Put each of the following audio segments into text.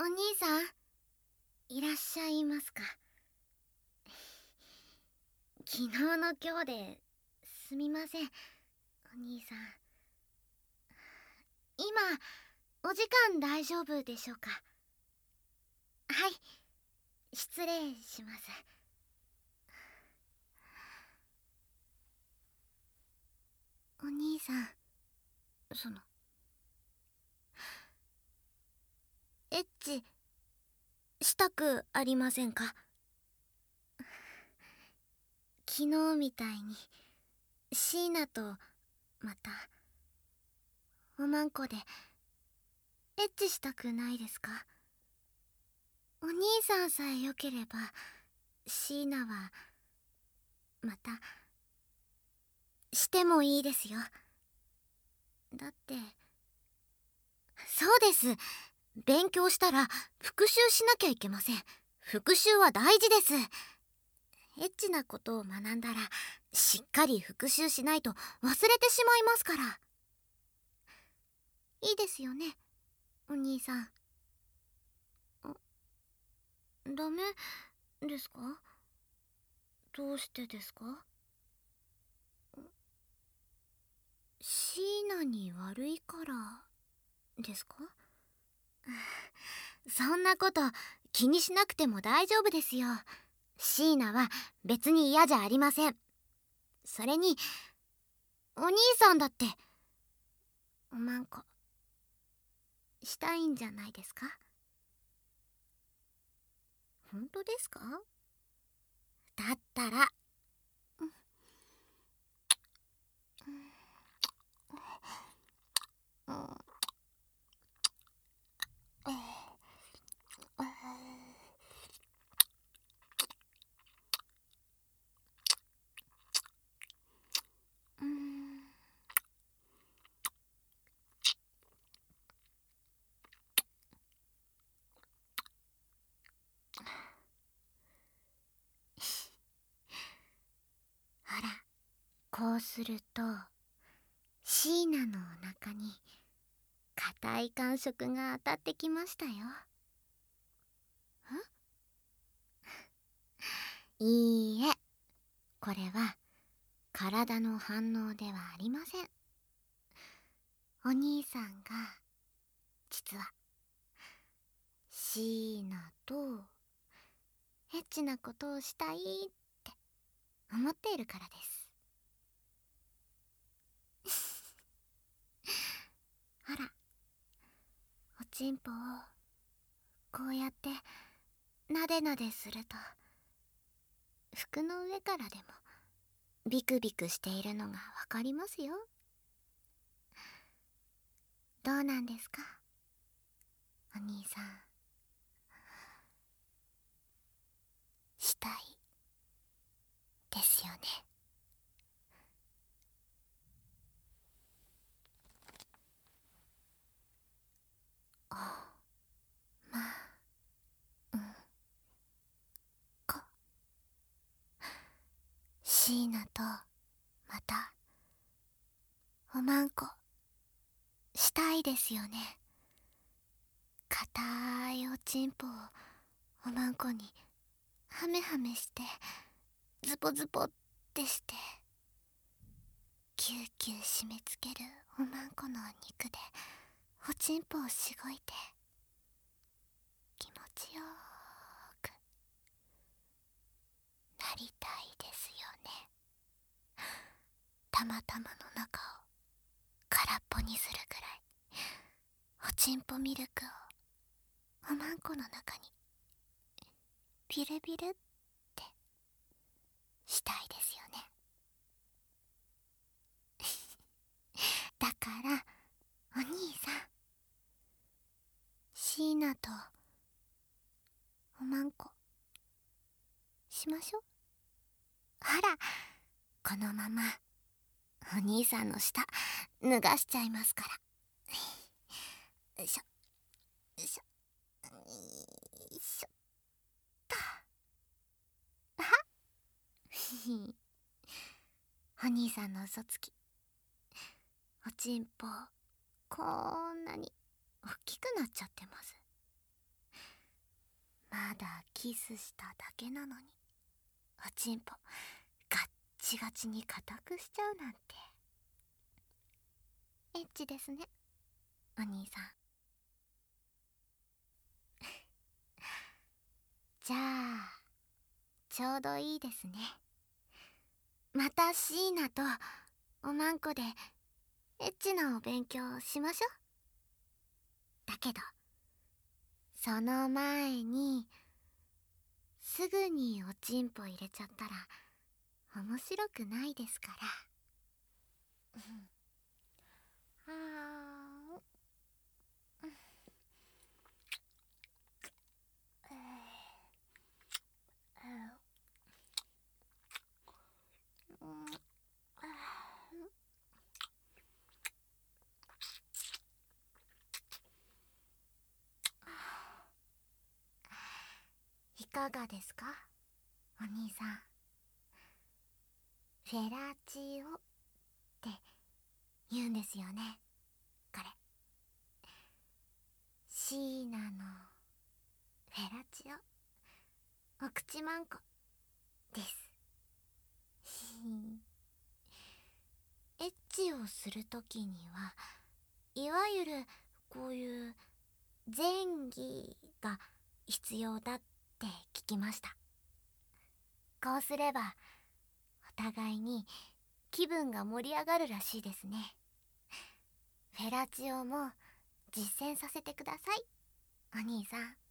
お兄さん、いらっしゃいますか？昨日の今日ですみません、お兄さん。今、お時間大丈夫でしょうか？はい、失礼します。お兄さん、エッチしたくありませんか？昨日みたいに椎名とまたおまんこでエッチしたくないですか？お兄さんさえよければ椎名はまたしてもいいですよ。だってそうです、勉強したら復習しなきゃいけません。復習は大事です。エッチなことを学んだらしっかり復習しないと忘れてしまいますから。いいですよね、お兄さん。ダメですか？どうしてですか？椎名に悪いからですか？そんなこと気にしなくても大丈夫ですよ。椎名は別に嫌じゃありません。それにお兄さんだっておまんこしたいんじゃないですか？本当ですか？だったら、ほら、こうすると椎名のお腹に硬い感触が当たってきましたよ。いいえ、これは体の反応ではありません。お兄さんが実は椎名とエッチなことをしたいって思っているからです。ほら、おちんぽをこうやってなでなですると服の上からでもビクビクしているのがわかりますよ。どうなんですか、お兄さん。したいですよね？おまんこ椎名とまたおまんこしたいですよね？硬いおちんぽをおまんこにハメハメしてズポズポってしてキューキュー締め付けるおまんこのお肉でおちんぽをしごいて気持ちよーくなりたいですよね？たまたまの中を空っぽにするくらいおちんぽミルクをおまんこの中にビルビルってしたいですよね？だからお兄さん、椎名とおまんこしましょう。ほら、このままお兄さんの舌脱がしちゃいますから。よいしょよいしょよいしょっと。あっお兄さんの嘘つき、おちんぽこんなに大きくなっちゃってます。 まだキスしただけなのにおちんぽガッチガチに固くしちゃうなんてエッチですね、お兄さん。じゃあちょうどいいですね。またシーナとおまんこでエッチなお勉強しましょう。だけどその前にすぐにおちんぽ入れちゃったら面白くないですから。あいかがですか、お兄さん。フェラチオって言うんですよね、これ。シーナのフェラチオ、お口まんこです。エッチをするときにはいわゆるこういう前儀が必要だって聞きました。こうすればお互いに気分が盛り上がるらしいですね。フェラチオも実践させてください、お兄さん。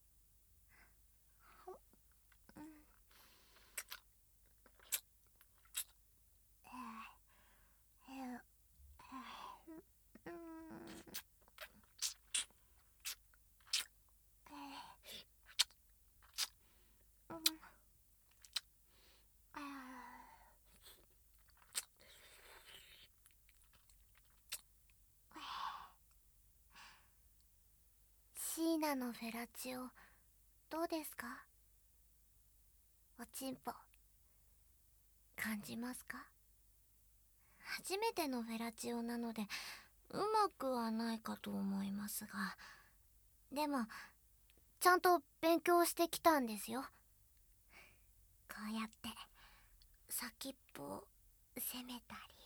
シーナのフェラチオどうですか？おちんぽ感じますか？初めてのフェラチオなのでうまくはないかと思いますが、でもちゃんと勉強してきたんですよ。こうやって先っぽを攻めたり、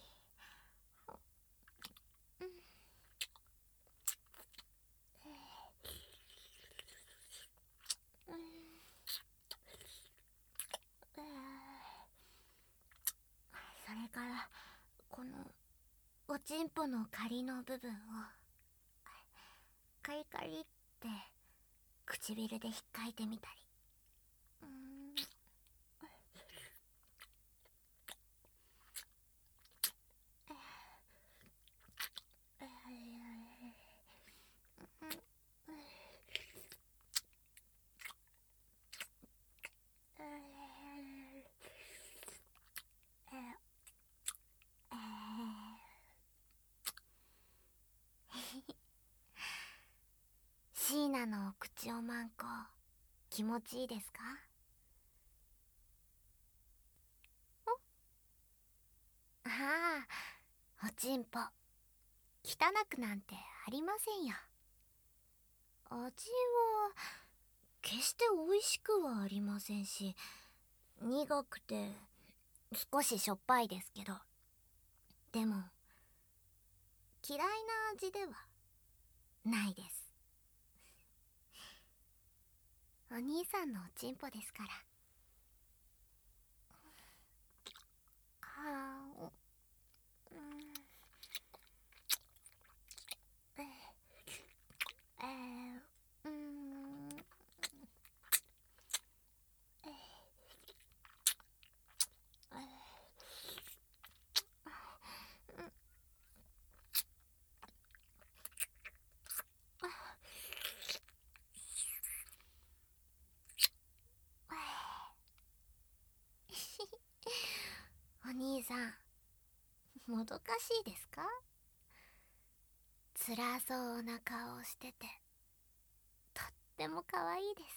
それからこのおちんぽの仮の部分をカリカリって唇で引っかいてみたり、シーナのお口おまんこ気持ちいいですか？ああ、おちんぽ汚くなんてありませんよ。味は決して美味しくはありませんし、苦くて少ししょっぱいですけど、でも嫌いな味ではないです。お兄さんのおちんぽですから。はあ、うん、お兄さんもどかしいですか？辛そうな顔をしててとっても可愛いです。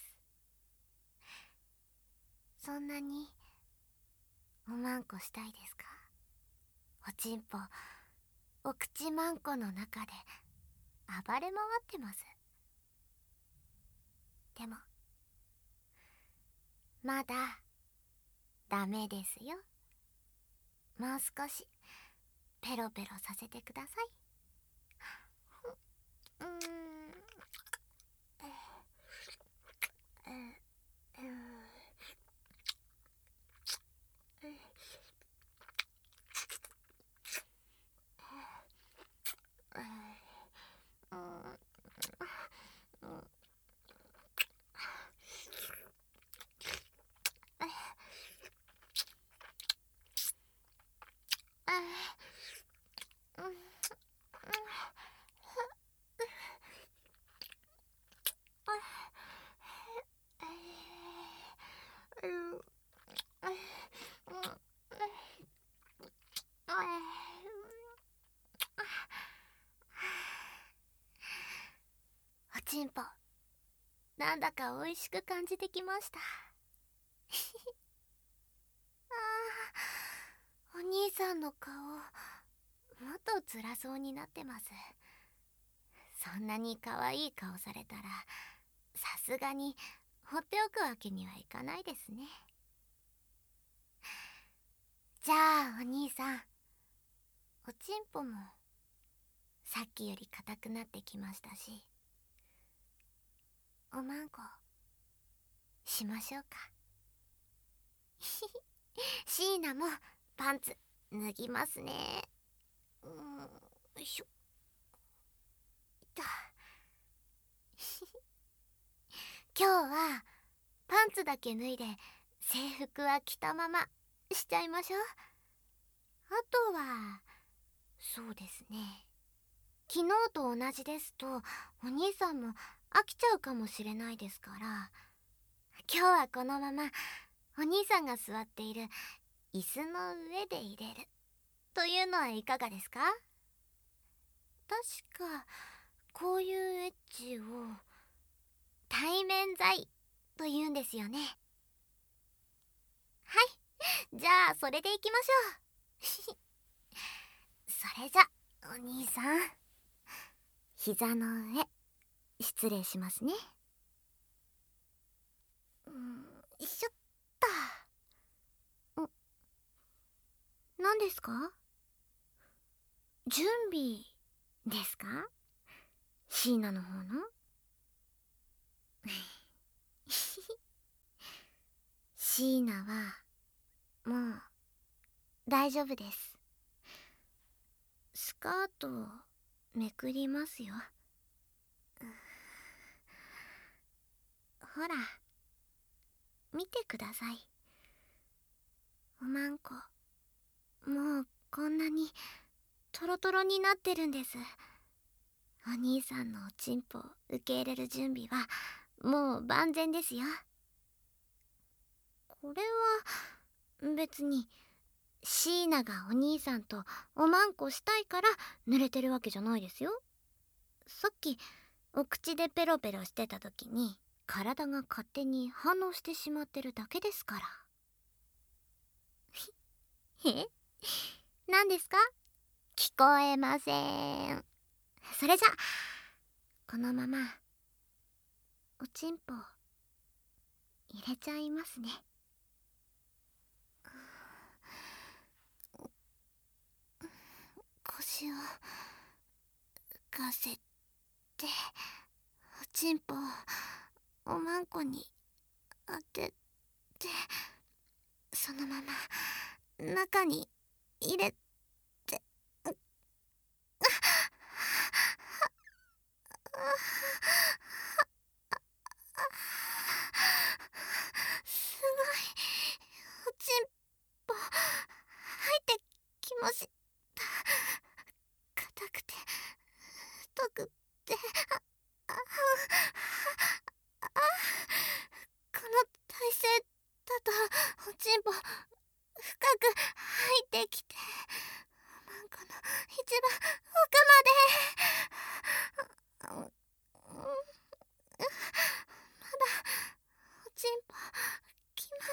そんなにおまんこしたいですか？おちんぽお口まんこの中で暴れ回ってます。でもまだダメですよ。もう少しペロペロさせてください。うーん、おちんぽ、なんだか美味しく感じてきました。お兄さんの顔、もっと辛そうになってます。そんなに可愛い顔されたら、さすがに放っておくわけにはいかないですね。じゃあお兄さん、おちんぽもさっきより硬くなってきましたし、おまんこしましょうか。シーナもパンツ脱ぎますね。よいしょ。いた。今日はパンツだけ脱いで制服は着たまましちゃいましょう。あとはそうですね、昨日と同じですとお兄さんも飽きちゃうかもしれないですから、今日はこのままお兄さんが座っている椅子の上で入れるというのはいかがですか？確かこういうエッチを対面剤と言うんですよね。はい、じゃあそれでいきましょう。それじゃお兄さん、膝の上失礼しますね。よいしょっと。何ですか？準備ですか？シーナの方のシーナはもう大丈夫です。スカートめくりますよ。ほら見てください。おまんこ、もうこんなにトロトロになってるんです。お兄さんのおちんぽを受け入れる準備はもう万全ですよ。これは別にシーナがお兄さんとおまんこしたいから濡れてるわけじゃないですよ。さっきお口でペロペロしてた時に体が勝手に反応してしまってるだけですから。え、何ですか？聞こえません。それじゃこのままおちんぽ入れちゃいますね。腰を浮かせて、おちんぽおまんこに当てて、そのまま中に入れて、すごいおちんぽ入ってきました。硬くて太くて、あこの体勢だとおちんぽ深く入ってきて、マンコの一番奥まで、まだおちんぽきます。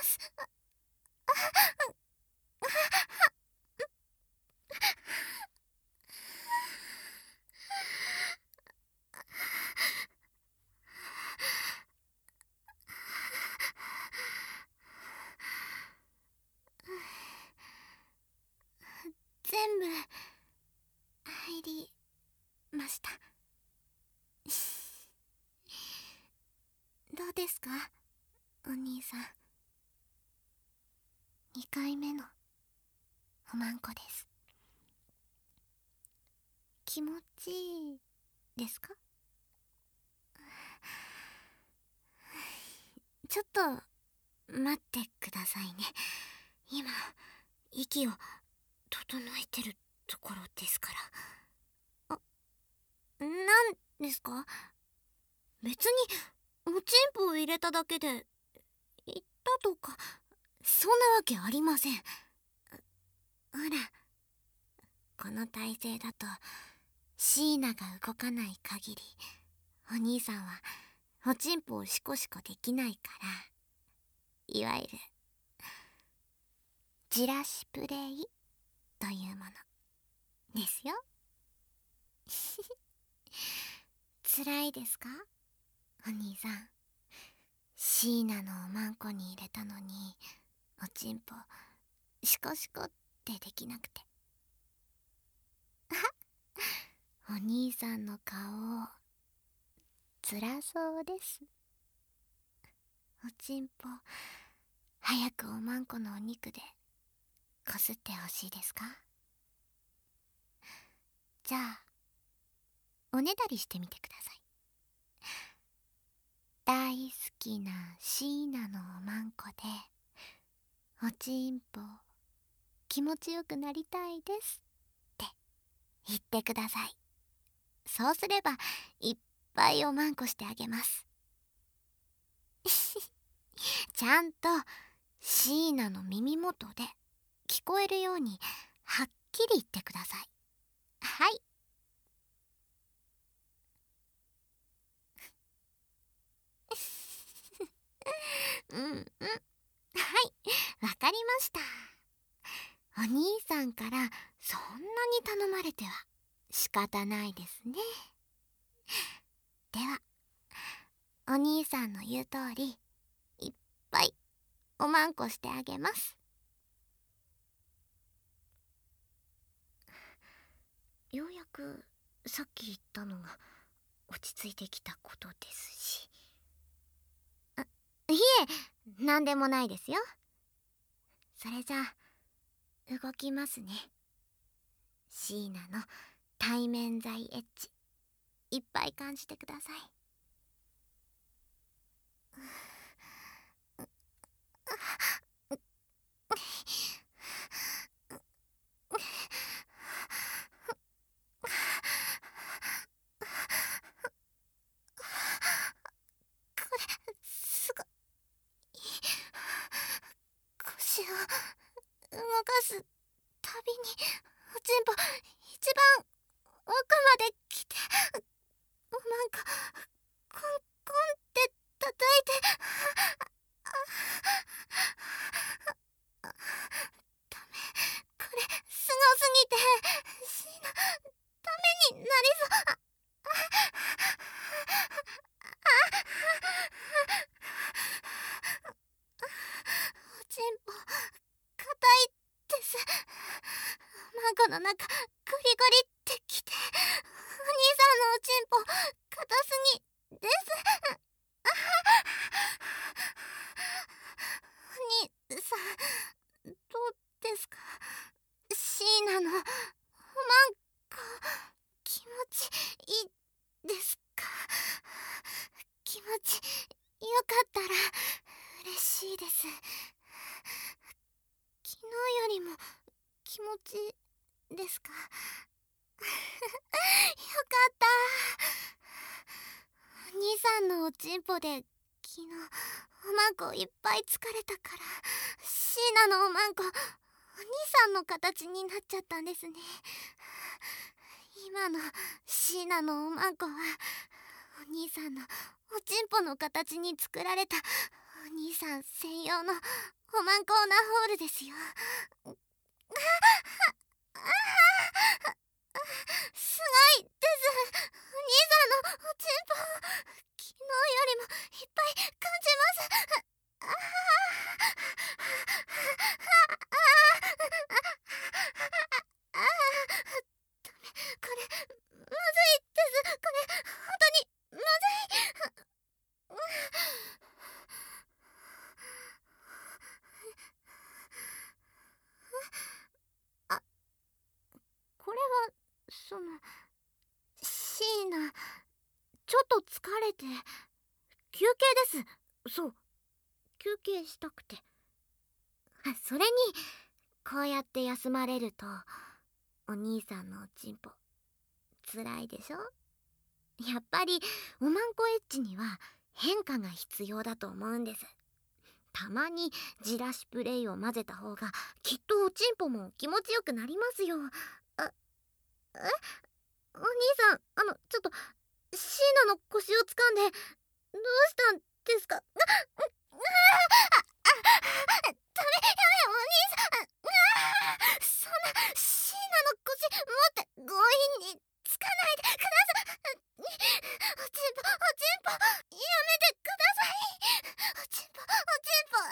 ですか、お兄さん。2回目のおまんこです。気持ちいいですか？ちょっと待ってくださいね。今息を整えてるところですから。なんですか？別におちんぽを入れただけで言ったとかそんなわけありません。ほら、この体勢だと椎名が動かない限りお兄さんはおちんぽをシコシコできないから、いわゆるじらしプレイというものですよ。辛いですか、お兄さん。椎名のおまんこに入れたのにおちんぽシコシコってできなくて。お兄さんの顔辛そうです。おちんぽ早くおまんこのお肉でこすってほしいですか？じゃあおねだりしてみてください。大好きな椎名のおまんこでおちんぽ気持ちよくなりたいですって言ってください。そうすればいっぱいおまんこしてあげます。ちゃんと椎名の耳元で聞こえるようにはっきり言ってください。はい。うんうん、はい、わかりました。お兄さんからそんなに頼まれては仕方ないですね。ではお兄さんの言う通りいっぱいおまんこしてあげます。ようやくさっき言ったのが落ち着いてきたことですし。いえ、なんでもないですよ。それじゃあ動きますね。椎名の対面剤エッジいっぱい感じてください。これすごい。腰を動かすたびにおちんぽ一番奥まで来て、おまんこコンコンって叩いて、ダメ、これすごすぎてしなダメになりそう。おちんぽ硬いです。マンコの中ゴリゴリってきて、お兄さんのおちんぽ硬すぎです。お兄さんどうですか？椎名のおまんこ気持ちいいですか？気持ちよかったら嬉しいです。昨日よりも気持ちですか？よかった。お兄さんのおちんぽで昨日おまんこいっぱい疲れたから椎名のおまんこお兄さんの形になっちゃったんですね。今の椎名のおまんこはお兄さんのおちんぽの形に作られたお兄さん専用のおまんこオナホールですよ。すごいです。お兄さんのおちんぽ昨日よりもいっぱい感じます。ああ、ダメ、これまずいです。これ本当にまずい。 シーナ、ちょっと疲れて休憩です。そう、休憩したくて。それにこうやって休まれるとお兄さんのおちんぽ辛いでしょ。やっぱりおまんこエッチには変化が必要だと思うんです。たまにじらしプレイを混ぜた方がきっとおちんぽも気持ちよくなりますよ。え、お兄さん、ちょっとシーナの腰を掴んでどうしたんですか？ダメ、やめ、お兄さん。そんなシーナの腰持って強引につかないでください。おちんぽ、おちんぽ、やめてください。おちんぽ、おちんぽ、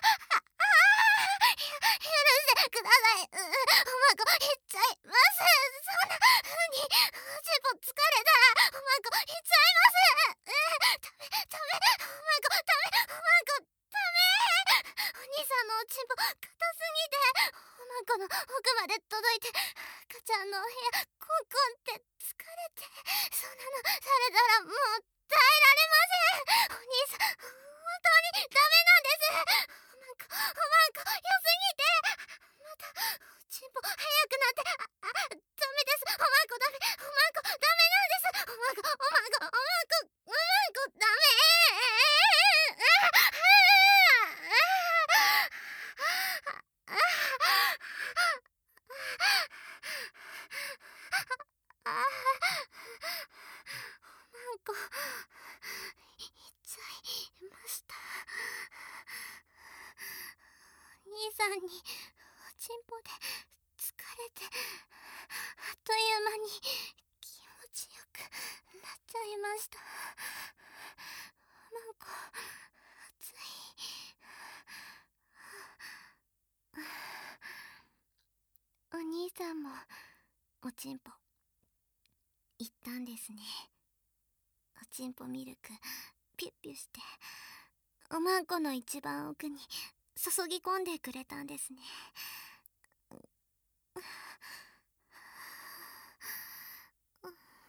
許してください。おまんこ減っちゃいます。そんな風におちんぽ疲れたらおまんこ減っちゃいます。ダメ、おまんこダメ、おまんこダメ。お兄さんのおちんぽ硬すぎておまんこの奥まで届いて赤ちゃんのお部屋コンコンって疲れて、そんなのされたらもう耐えられません。お兄さん、本当にダメなんです。おまんこ良すぎて、またおちんぽ早くなって、ダメです。おまんこダメ、おまんこダメなんです。おまんこ、おまんこ、おまんこ、おまんこダメ。なんか言っちゃいました。お兄さんにおちんぽで疲れてあっという間に気持ちよくなっちゃいました。なんか熱い。お兄さんもおちんぽ行ったんですね。おちんぽミルクピュッピュしておまんこの一番奥に注ぎ込んでくれたんですね。お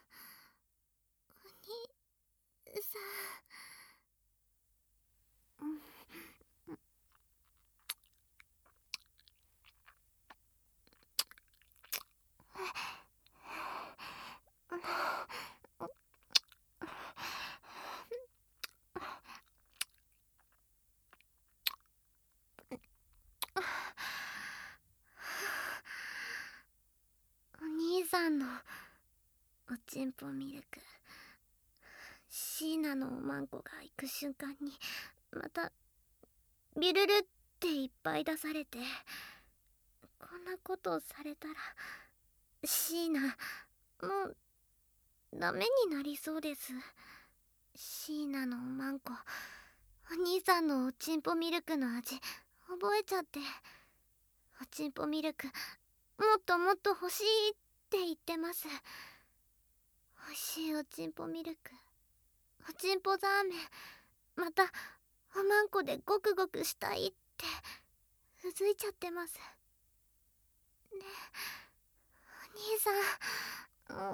兄さん、お兄さんのおちんぽミルク、シーナのおまんこが行く瞬間にまたビルルっていっぱい出されて、こんなことをされたらシーナもうダメになりそうです。シーナのおまんこ、お兄さんのおちんぽミルクの味覚えちゃって、おちんぽミルクもっともっと欲しいって言ってます。美味しいおちんぽミルク、おちんぽザーメン、またおまんこでゴクゴクしたいってうずいちゃってますね。お兄さん、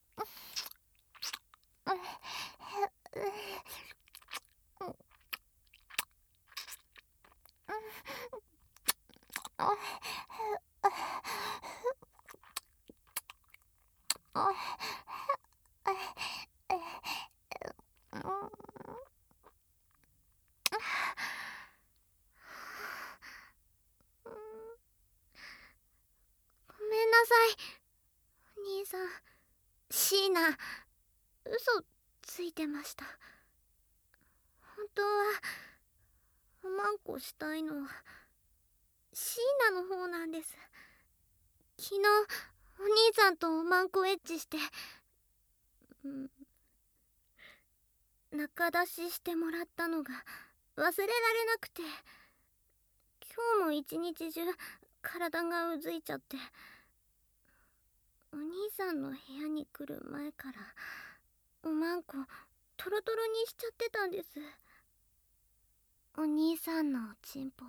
ごめんなさいお兄さん。シーナ嘘ついてました。本当はおまんこしたいのはシーナの方なんです。昨日お兄さんとおまんこエッチして、仲出ししてもらったのが忘れられなくて、今日も一日中体がうずいちゃって、お兄さんの部屋に来る前からおまんこトロトロにしちゃってたんです。お兄さんのおちんぽ、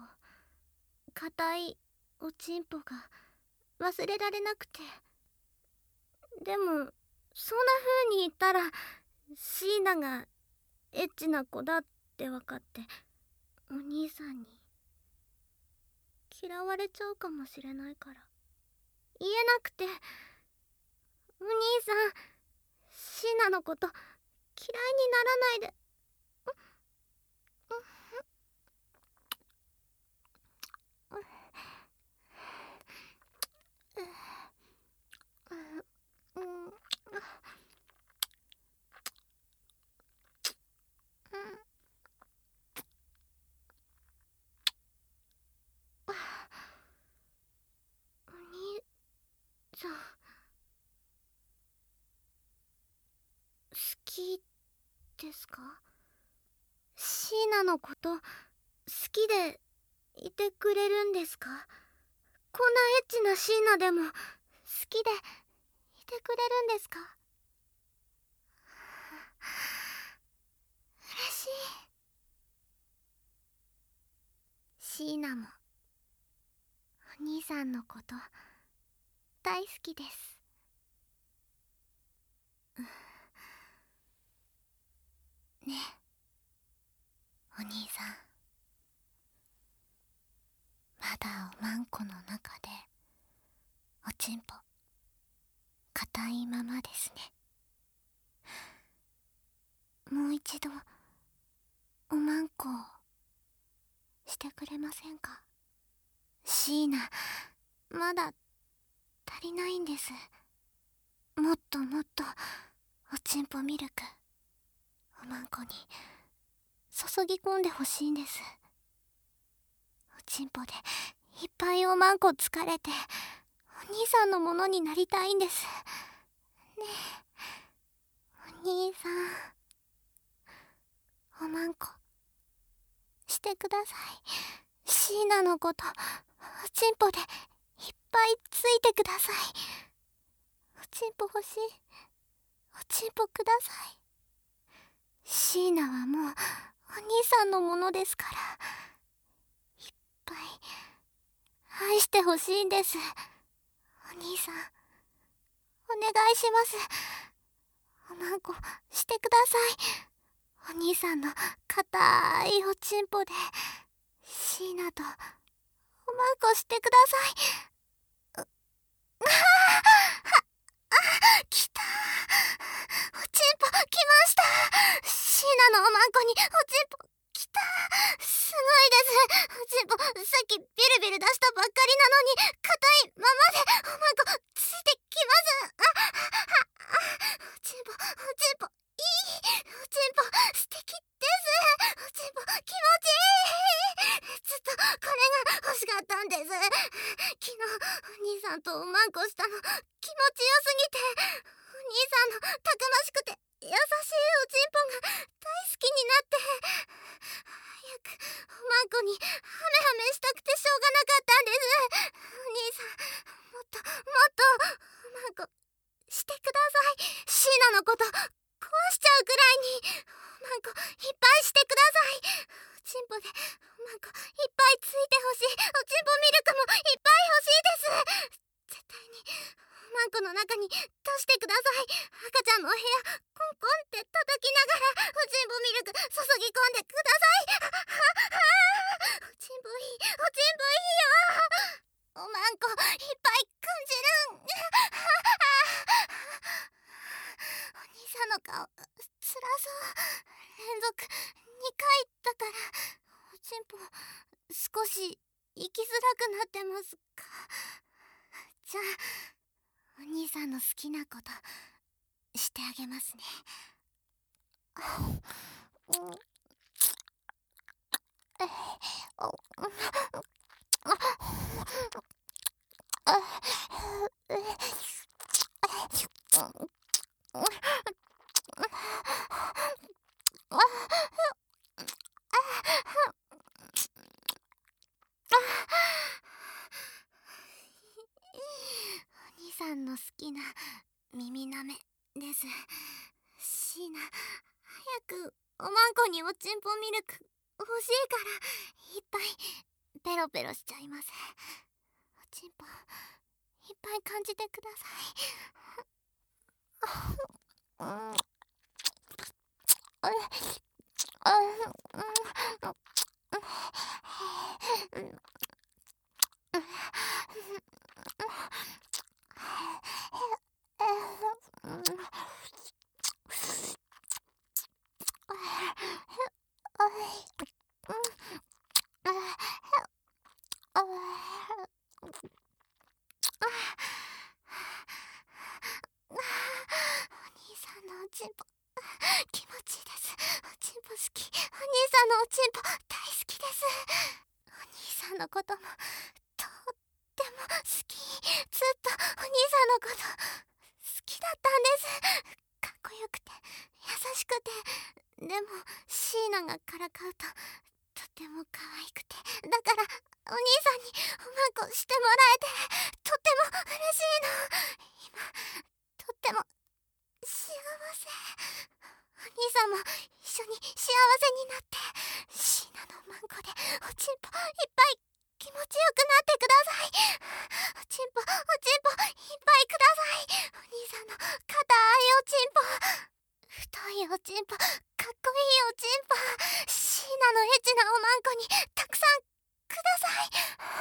硬いおちんぽが忘れられなくて、 でもそんな風に言ったらシーナがエッチな子だって分かってお兄さんに嫌われちゃうかもしれないから言えなくて。お兄さん、シーナのこと嫌いにならないで。お兄さん、好きですか？シーナのこと好きでいてくれるんですか？こんなエッチなシーナでも好きでいてくれるんですか？嬉しい。シーナもお兄さんのこと大好きです。ねえお兄さん、まだおまんこの中でおちんぽ硬いままですね。もう一度おまんこしてくれませんか？シーナ、まだ足りないんです。もっともっとおちんぽミルクおまんこに注ぎ込んでほしいんです。おちんぽでいっぱいおまんこ疲れてお兄さんのものになりたいんです。ねえお兄さん、おまんこしてください。シーナのことおちんぽでいっぱいついてください。おちんぽ欲しい。おちんぽください。シーナはもうお兄さんのものですから、いっぱい愛してほしいんです。お兄さん、お願いします。おまんこしてください。お兄さんの硬いおちんぽでシーナとおまんこしてください。来たー。おちんぽ来ました。シーナのおまんこにおちんぽ来たー。すごいです。おちんぽさっきビルビル出したばっかりなのに硬いままでおまんこついてきます。おちんぽおちんぽいい。おちんぽ素敵です。おちんぽ気持ちいい。ずっとこれが欲しかったんです。昨日お兄さんとおまんこしたの気持ちよすぎて、お兄さんのたくましくて優しいおちんぽが大好きになって、早くおまんこにハメハメしたくてしょうがなかったんです。お兄さん、もっともっとおまんこしてください。シーナのこと壊しちゃうくらいにおまんこいっぱいしてください。おちんぽでおまんこいっぱいついてほしい。おちんぽミルクもいっぱい欲しいです。絶対におまんこの中に出してください。赤ちゃんのお部屋コンコンって叩きながらおちんぽミルク注ぎ込んでください。おちんぽいい、おちんぽいいよ。おまんこいっぱい感じるん。お兄さんの顔つらそう。連続2回だからおちんぽ少し行きづらくなってますか？じゃあお兄さんの好きなことしてあげますね。お兄さんの好きな耳なめです。シーナ、早くおまんこにおちんぽミルク欲しいからいっぱいペロペロしちゃいます。おちんぽいっぱい感じてください。 お兄さんのおちんぽ気持ちいいです。おちんぽ好き。お兄さんのおちんぽ大好きです。お兄さんのこともとっても好き。ずっとお兄さんのこと好きだったんです。かっこよくて優しくて、でもシーナがからかうととても可愛くて、だからお兄さんにおまんこしてもらえてとっても嬉しいの。今とっても幸せ。お兄さんも一緒に幸せになって、シーナのおまんこでおちんぽいっぱい気持ちよくなってください。おちんぽおちんぽいっぱいください。お兄さんの硬いおちんぽ、太いおちんぽ、かっこいいおちんぽ、シーナのエッチなおまんこにたくさんください。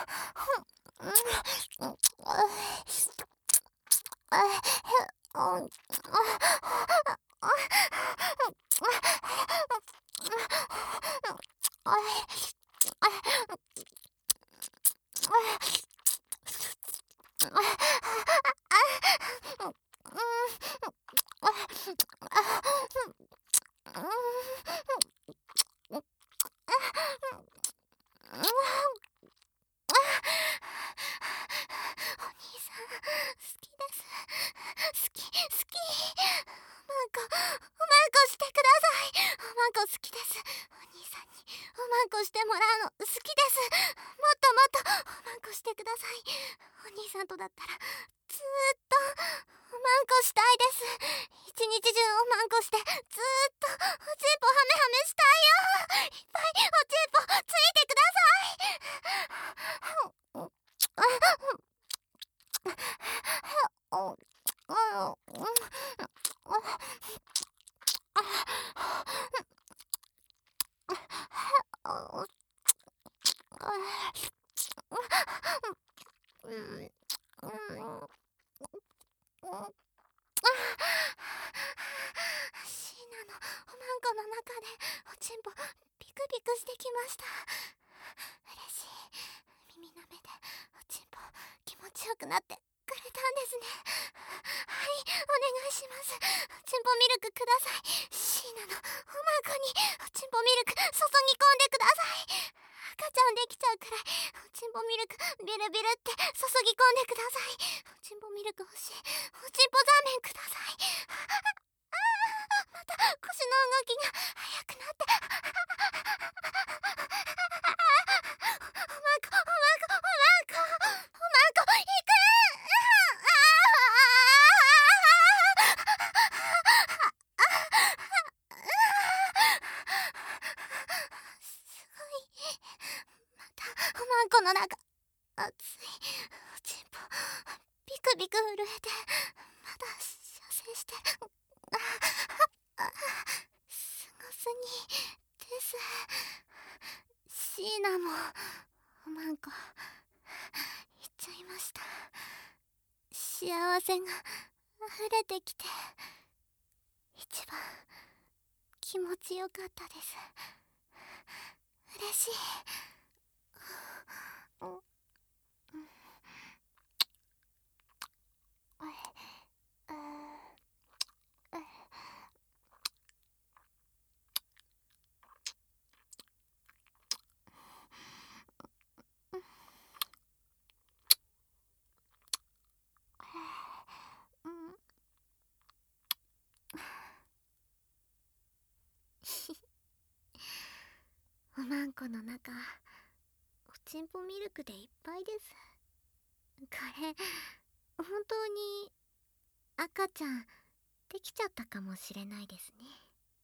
お兄さん好きです。好き好き。おまんこしてください。おまんこ好きです。お兄さんにおまんこしてもらうの好きです。もっともっとおまんこしてください。お兄さんとだったらずーっとおまんこしたいです。一日中おまんこしてずーっとおちんぽハメハメしたいよ。いっぱいおちんぽついてください。シーナのおまんこの中でおちんぽピクピクしてきました。嬉しい。耳なめでおちんぽ気持ちよくなってくれたんですね。はい、お願いします。おちんぽミルクください。シーナのおまんこにおちんぽミルク注ぎ込んでください。赤ちゃんできちゃうくらいおちんぽミルクビルビルって注ぎ込んでください。おちんぽミルク欲しい。おちんぽザーメンください。また腰の動きが速くなって、おまんこおまんこおまんこおまんこいく。すごい。またおまんこの中熱いおちんぽビクビク震えて、まだ射精してすごすぎです。シーナもおまんこいっちゃいました。幸せが溢れてきて一番気持ちよかったです。嬉しい。おまんこの中おちんぽミルクでいっぱいです。これ本当に赤ちゃんできちゃったかもしれないですね。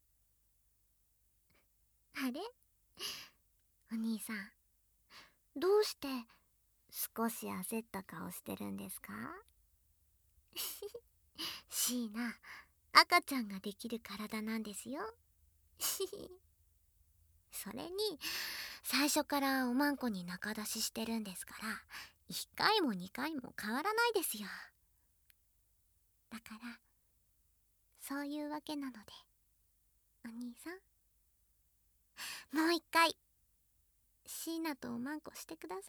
あれ、お兄さん、どうして少し焦った顔してるんですか？ 椎名、赤ちゃんができる体なんですよ。それに最初からおまんこに仲出ししてるんですから、1回も2回も変わらないですよ。だからそういうわけなので、お兄さん、もう1回椎名とおまんこしてくださ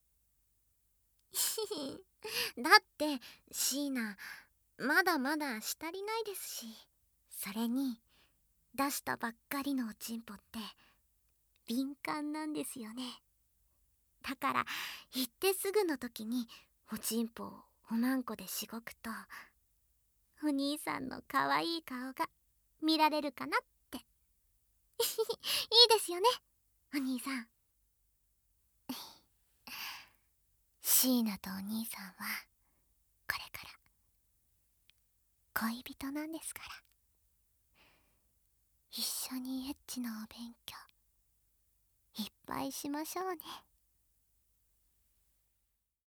い。だって椎名、まだまだし足りないですし、それに出したばっかりのおちんぽって敏感なんですよね。だから行ってすぐの時におちんぽをおまんこでしごくと、お兄さんの可愛い顔が見られるかなって。いいですよね、お兄さん。椎名とお兄さんはこれから恋人なんですから、一緒にエッチのお勉強いっぱいしましょうね。